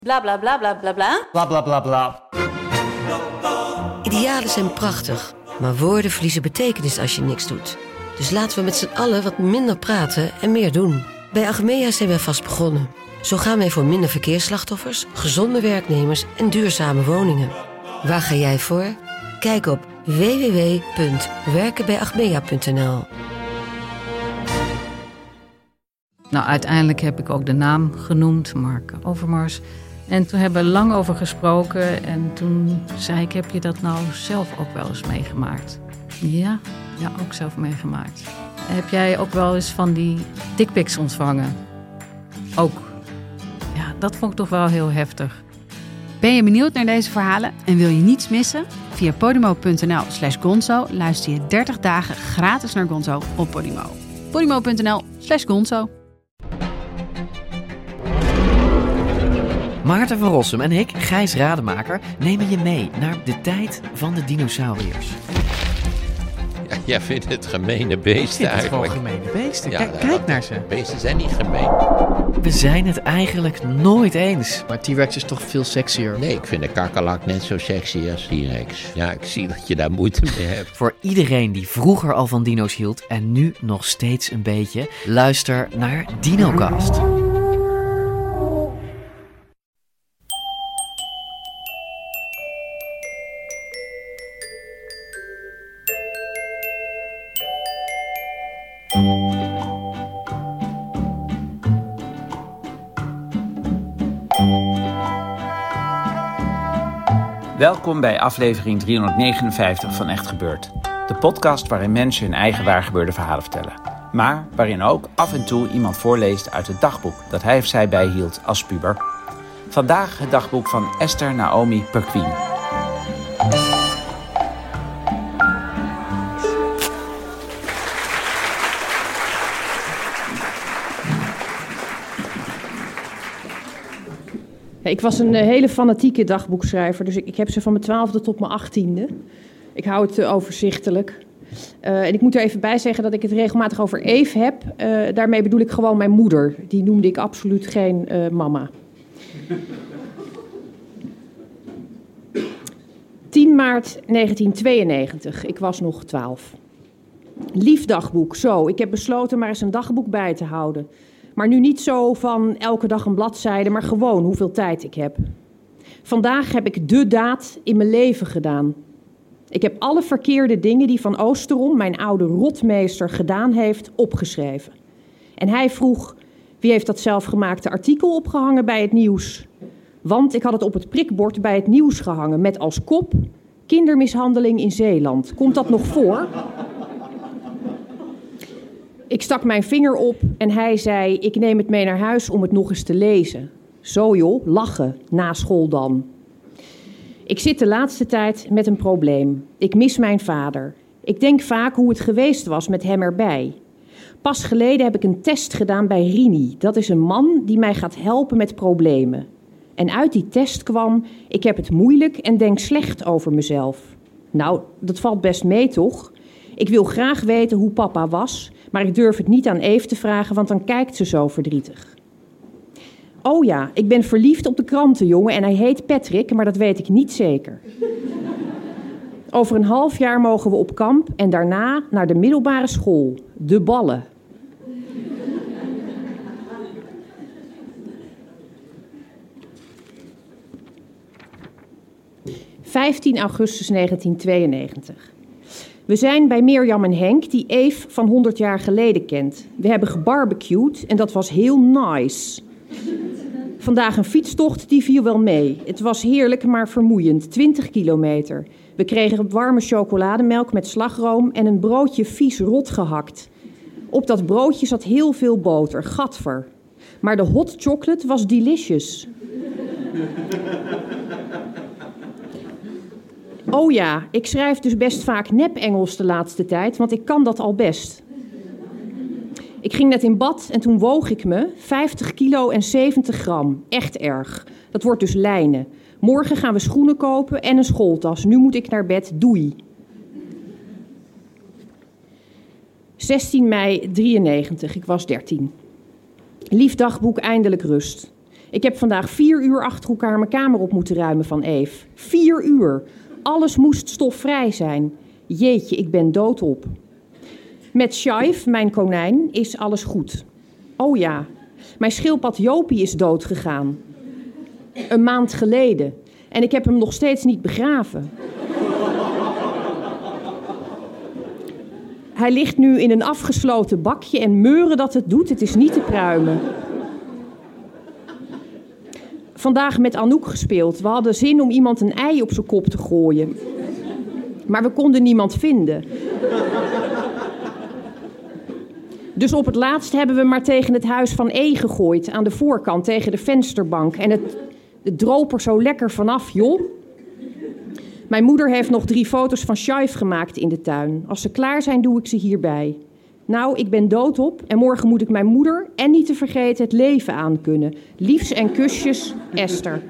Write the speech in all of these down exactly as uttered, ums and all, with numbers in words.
Bla bla bla bla bla bla. Bla bla bla bla. Idealen zijn prachtig, maar woorden verliezen betekenis als je niks doet. Dus laten we met z'n allen wat minder praten en meer doen. Bij Achmea zijn wij vast begonnen. Zo gaan wij voor minder verkeersslachtoffers, gezonde werknemers en duurzame woningen. Waar ga jij voor? Kijk op w w w punt werken bij achmea punt n l. Nou, uiteindelijk heb ik ook de naam genoemd, Mark Overmars. En toen hebben we lang over gesproken. En toen zei ik, heb je dat nou zelf ook wel eens meegemaakt? Ja, ja, ook zelf meegemaakt. Heb jij ook wel eens van die dickpics ontvangen? Ook. Ja, dat vond ik toch wel heel heftig. Ben je benieuwd naar deze verhalen en wil je niets missen? Via podimo punt n l slash gonzo luister je dertig dagen gratis naar Gonzo op Podimo. podimo punt n l slash gonzo. Maarten van Rossum en ik, Gijs Rademaker, nemen je mee naar de tijd van de dinosauriërs. Ja, jij vindt het gemene beesten het eigenlijk. gewoon gemene beesten. Ja, Kijk, nou, kijk naar ze. Beesten zijn niet gemeen. We zijn het eigenlijk nooit eens. Maar T-Rex is toch veel sexier? Nee, ik vind een kakkerlak net zo sexy als T-Rex. Ja, ik zie dat je daar moeite mee hebt. Voor iedereen die vroeger al van dino's hield en nu nog steeds een beetje, luister naar DinoCast. Welkom bij aflevering driehonderdnegenenvijftig van Echt Gebeurd. De podcast waarin mensen hun eigen waargebeurde verhalen vertellen. Maar waarin ook af en toe iemand voorleest uit het dagboek dat hij of zij bijhield als puber. Vandaag het dagboek van Esther Naomi Perquin. Ik was een hele fanatieke dagboekschrijver, dus ik, ik heb ze van mijn twaalfde tot mijn achttiende. Ik hou het uh, overzichtelijk. Uh, en ik moet er even bij zeggen dat ik het regelmatig over Eve heb. Uh, daarmee bedoel ik gewoon mijn moeder. Die noemde ik absoluut geen uh, mama. tien maart negentien tweeënnegentig. Ik was nog twaalf. Lief dagboek. Zo, ik heb besloten maar eens een dagboek bij te houden. Maar nu niet zo van elke dag een bladzijde, maar gewoon hoeveel tijd ik heb. Vandaag heb ik de daad in mijn leven gedaan. Ik heb alle verkeerde dingen die Van Oosterom, mijn oude rotmeester, gedaan heeft, opgeschreven. En hij vroeg, wie heeft dat zelfgemaakte artikel opgehangen bij het nieuws? Want ik had het op het prikbord bij het nieuws gehangen met als kop kindermishandeling in Zeeland. Komt dat nog voor? Ik stak mijn vinger op en hij zei, ik neem het mee naar huis om het nog eens te lezen. Zo joh, lachen, na school dan. Ik zit de laatste tijd met een probleem. Ik mis mijn vader. Ik denk vaak hoe het geweest was met hem erbij. Pas geleden heb ik een test gedaan bij Rini. Dat is een man die mij gaat helpen met problemen. En uit die test kwam, ik heb het moeilijk en denk slecht over mezelf. Nou, dat valt best mee toch? Ik wil graag weten hoe papa was, maar ik durf het niet aan Eve te vragen, want dan kijkt ze zo verdrietig. Oh ja, ik ben verliefd op de krantenjongen en hij heet Patrick, maar dat weet ik niet zeker. Over een half jaar mogen we op kamp en daarna naar de middelbare school. De ballen. vijftien augustus negentien tweeënnegentig. We zijn bij Mirjam en Henk, die Eve van honderd jaar geleden kent. We hebben gebarbecued en dat was heel nice. Vandaag een fietstocht, die viel wel mee. Het was heerlijk, maar vermoeiend. twintig kilometer. We kregen warme chocolademelk met slagroom en een broodje vies rot gehakt. Op dat broodje zat heel veel boter, gadver. Maar de hot chocolate was delicious. Oh ja, ik schrijf dus best vaak nep-Engels de laatste tijd, want ik kan dat al best. Ik ging net in bad en toen woog ik me vijftig kilo en zeventig gram. Echt erg. Dat wordt dus lijnen. Morgen gaan we schoenen kopen en een schooltas. Nu moet ik naar bed. Doei. zestien mei drieënnegentig. Ik was dertien. Lief dagboek, eindelijk rust. Ik heb vandaag vier uur achter elkaar mijn kamer op moeten ruimen van Eve. Vier uur. Alles moest stofvrij zijn. Jeetje, ik ben doodop. Met Shaif, mijn konijn, is alles goed. Oh ja, mijn schildpad Jopie is dood gegaan. Een maand geleden. En ik heb hem nog steeds niet begraven. Hij ligt nu in een afgesloten bakje en meuren dat het doet, het is niet te pruimen. Vandaag met Anouk gespeeld. We hadden zin om iemand een ei op zijn kop te gooien. Maar we konden niemand vinden. Dus op het laatst hebben we maar tegen het huis van E gegooid. Aan de voorkant, tegen de vensterbank. En het, het droop er zo lekker vanaf, joh. Mijn moeder heeft nog drie foto's van Shaif gemaakt in de tuin. Als ze klaar zijn, doe ik ze hierbij. Nou, ik ben doodop en morgen moet ik mijn moeder en niet te vergeten het leven aankunnen. Liefs en kusjes, Esther.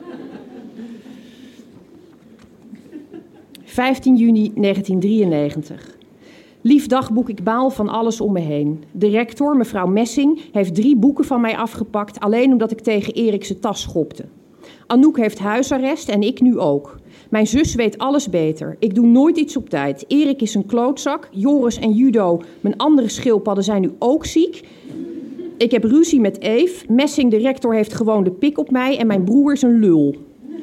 vijftien juni negentien drieënnegentig. Lief dagboek, ik baal van alles om me heen. De rector, mevrouw Messing, heeft drie boeken van mij afgepakt, alleen omdat ik tegen Erik zijn tas schopte. Anouk heeft huisarrest en ik nu ook. Mijn zus weet alles beter. Ik doe nooit iets op tijd. Erik is een klootzak. Joris en Judo, mijn andere schildpadden, zijn nu ook ziek. Ik heb ruzie met Eve. Messing, de rector, heeft gewoon de pik op mij en mijn broer is een lul.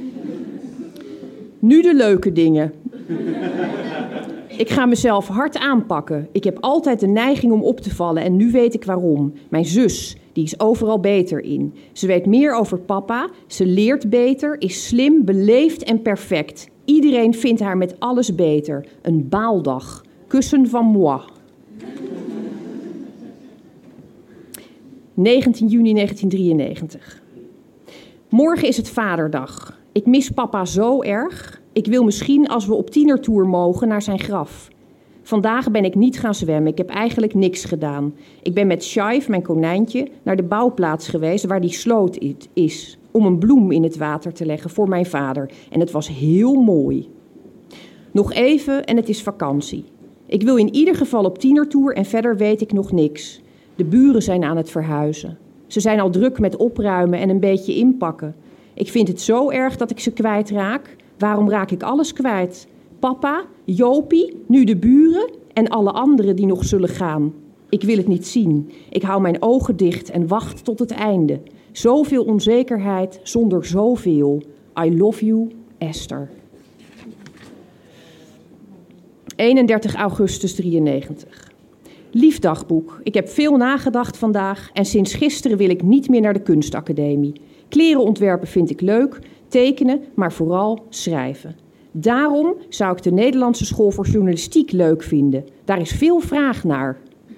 Nu de leuke dingen. Ik ga mezelf hard aanpakken. Ik heb altijd de neiging om op te vallen en nu weet ik waarom. Mijn zus, die is overal beter in. Ze weet meer over papa, ze leert beter, is slim, beleefd en perfect. Iedereen vindt haar met alles beter. Een baaldag. Kussen van moi. negentien juni negentien drieënnegentig. Morgen is het vaderdag. Ik mis papa zo erg. Ik wil misschien als we op tienertour mogen naar zijn graf. Vandaag ben ik niet gaan zwemmen. Ik heb eigenlijk niks gedaan. Ik ben met Shaif, mijn konijntje, naar de bouwplaats geweest waar die sloot is. Om een bloem in het water te leggen voor mijn vader. En het was heel mooi. Nog even en het is vakantie. Ik wil in ieder geval op tienertour en verder weet ik nog niks. De buren zijn aan het verhuizen. Ze zijn al druk met opruimen en een beetje inpakken. Ik vind het zo erg dat ik ze kwijtraak. Waarom raak ik alles kwijt? Papa, Jopie, nu de buren en alle anderen die nog zullen gaan. Ik wil het niet zien. Ik hou mijn ogen dicht en wacht tot het einde. Zoveel onzekerheid zonder zoveel. I love you, Esther. eenendertig augustus drieënnegentig. Lief dagboek, ik heb veel nagedacht vandaag en sinds gisteren wil ik niet meer naar de kunstacademie. Kleren ontwerpen vind ik leuk, tekenen, maar vooral schrijven. Daarom zou ik de Nederlandse School voor Journalistiek leuk vinden. Daar is veel vraag naar.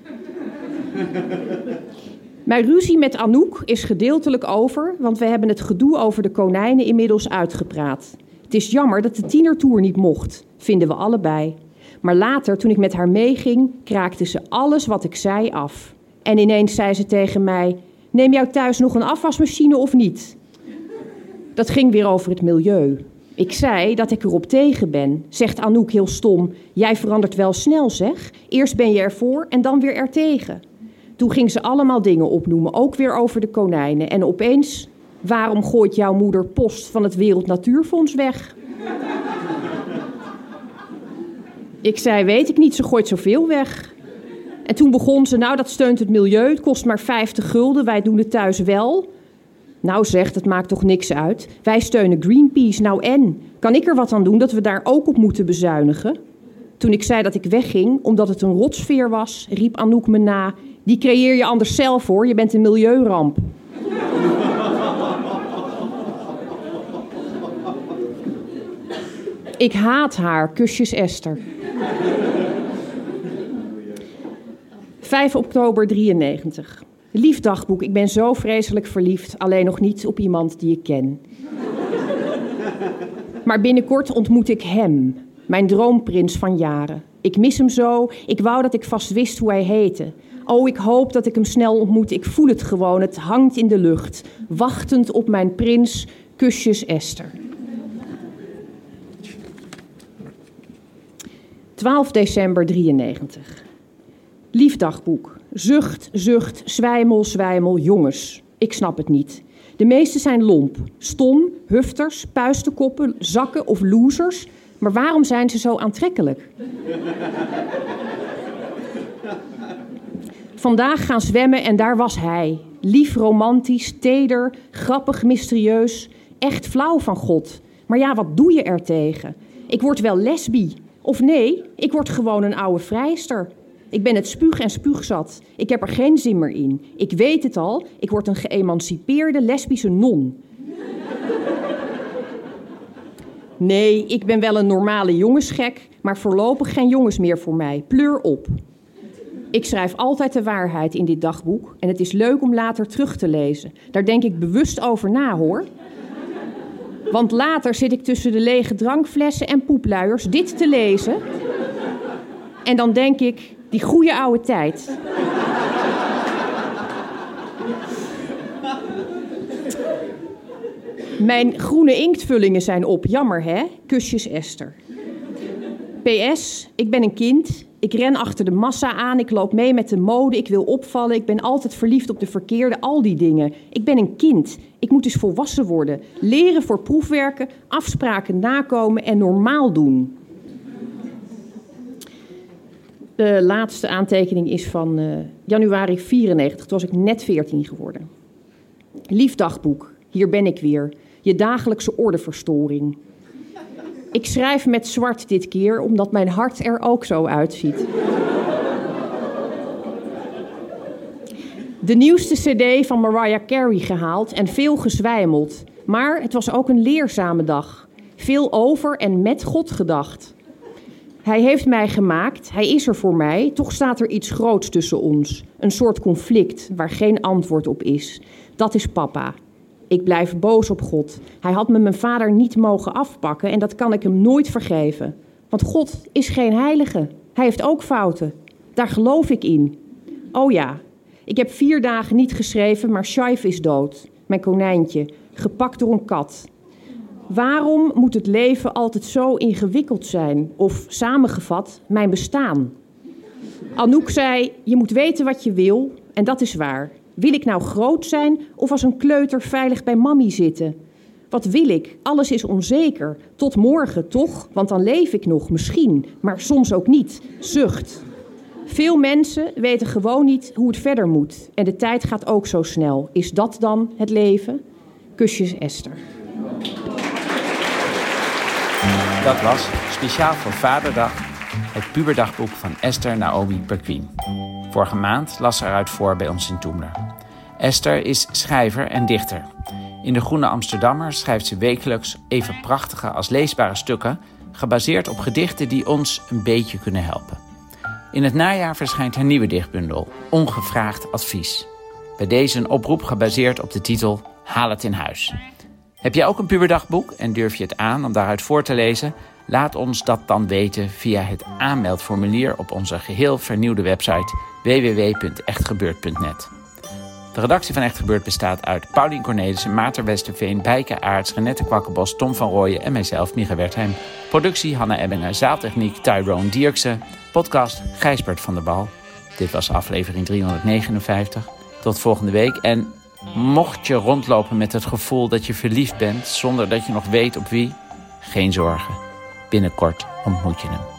Mijn ruzie met Anouk is gedeeltelijk over, want we hebben het gedoe over de konijnen inmiddels uitgepraat. Het is jammer dat de tienertour niet mocht, vinden we allebei. Maar later, toen ik met haar meeging, kraakte ze alles wat ik zei af. En ineens zei ze tegen mij, neem jou thuis nog een afwasmachine of niet? Dat ging weer over het milieu. Ik zei dat ik erop tegen ben. Zegt Anouk heel stom, jij verandert wel snel zeg. Eerst ben je ervoor en dan weer ertegen. Toen ging ze allemaal dingen opnoemen, ook weer over de konijnen. En opeens, waarom gooit jouw moeder post van het Wereld Natuurfonds weg? Ik zei, weet ik niet, ze gooit zoveel weg. En toen begon ze, nou dat steunt het milieu, het kost maar vijftig gulden, wij doen het thuis wel. Nou zegt, het maakt toch niks uit. Wij steunen Greenpeace, nou en? Kan ik er wat aan doen dat we daar ook op moeten bezuinigen? Toen ik zei dat ik wegging, omdat het een rotsfeer was, riep Anouk me na, die creëer je anders zelf hoor, je bent een milieuramp. Ik haat haar, kusjes Esther. vijf oktober drieënnegentig. Lief dagboek, ik ben zo vreselijk verliefd, alleen nog niet op iemand die ik ken. Maar binnenkort ontmoet ik hem, mijn droomprins van jaren. Ik mis hem zo, ik wou dat ik vast wist hoe hij heette. Oh, ik hoop dat ik hem snel ontmoet, ik voel het gewoon, het hangt in de lucht. Wachtend op mijn prins, kusjes Esther. twaalf december drieënnegentig. Lief dagboek. Zucht, zucht, zwijmel, zwijmel, jongens. Ik snap het niet. De meeste zijn lomp, stom, hufters, puistenkoppen, zakken of losers. Maar waarom zijn ze zo aantrekkelijk? Vandaag gaan zwemmen en daar was hij. Lief, romantisch, teder, grappig, mysterieus. Echt flauw van God. Maar ja, wat doe je er tegen? Ik word wel lesbi. Of nee, ik word gewoon een oude vrijster. Ik ben het spuug en spuugzat. Ik heb er geen zin meer in. Ik weet het al, ik word een geëmancipeerde lesbische non. Nee, ik ben wel een normale jongensgek, maar voorlopig geen jongens meer voor mij. Pleur op. Ik schrijf altijd de waarheid in dit dagboek en het is leuk om later terug te lezen. Daar denk ik bewust over na, hoor. Want later zit ik tussen de lege drankflessen en poepluiers dit te lezen. En dan denk ik, die goede oude tijd. Mijn groene inktvullingen zijn op. Jammer, hè? Kusjes Esther. P S, ik ben een kind. Ik ren achter de massa aan. Ik loop mee met de mode. Ik wil opvallen. Ik ben altijd verliefd op de verkeerde. Al die dingen. Ik ben een kind. Ik moet dus volwassen worden. Leren voor proefwerken. Afspraken nakomen en normaal doen. De laatste aantekening is van uh, januari vierennegentig. Toen was ik net veertien geworden. Lief dagboek. Hier ben ik weer. Je dagelijkse ordeverstoring. Ik schrijf met zwart dit keer, omdat mijn hart er ook zo uitziet. De nieuwste cd van Mariah Carey gehaald en veel gezwijmeld. Maar het was ook een leerzame dag. Veel over en met God gedacht. Hij heeft mij gemaakt, hij is er voor mij, toch staat er iets groots tussen ons. Een soort conflict waar geen antwoord op is. Dat is papa. Ik blijf boos op God. Hij had me mijn vader niet mogen afpakken en dat kan ik hem nooit vergeven. Want God is geen heilige. Hij heeft ook fouten. Daar geloof ik in. Oh ja, ik heb vier dagen niet geschreven, maar Shaif is dood. Mijn konijntje, gepakt door een kat. Waarom moet het leven altijd zo ingewikkeld zijn? Of samengevat, mijn bestaan. Anouk zei, je moet weten wat je wil en dat is waar. Wil ik nou groot zijn of als een kleuter veilig bij mammy zitten? Wat wil ik? Alles is onzeker. Tot morgen, toch? Want dan leef ik nog, misschien. Maar soms ook niet. Zucht. Veel mensen weten gewoon niet hoe het verder moet. En de tijd gaat ook zo snel. Is dat dan het leven? Kusjes Esther. Dat was, speciaal voor Vaderdag, het puberdagboek van Esther Naomi Perquin. Vorige maand las ze eruit voor bij ons in Toemler. Esther is schrijver en dichter. In de Groene Amsterdammer schrijft ze wekelijks even prachtige als leesbare stukken, gebaseerd op gedichten die ons een beetje kunnen helpen. In het najaar verschijnt haar nieuwe dichtbundel, Ongevraagd Advies. Bij deze een oproep gebaseerd op de titel Haal het in huis. Heb jij ook een puberdagboek en durf je het aan om daaruit voor te lezen? Laat ons dat dan weten via het aanmeldformulier op onze geheel vernieuwde website w w w punt echt gebeurd punt net. De redactie van Echt Gebeurd bestaat uit Paulien Cornelissen, Maarten Westerveen, Bijke Aerts, Renette Kwakkenbos, Tom van Rooyen en mijzelf, Micha Wertheim. Productie Hanna Ebbingen, zaaltechniek Tyrone Dierksen, podcast Gijsbert van der Bal. Dit was aflevering driehonderdnegenenvijftig. Tot volgende week en mocht je rondlopen met het gevoel dat je verliefd bent zonder dat je nog weet op wie, geen zorgen. Binnenkort ontmoet je hem.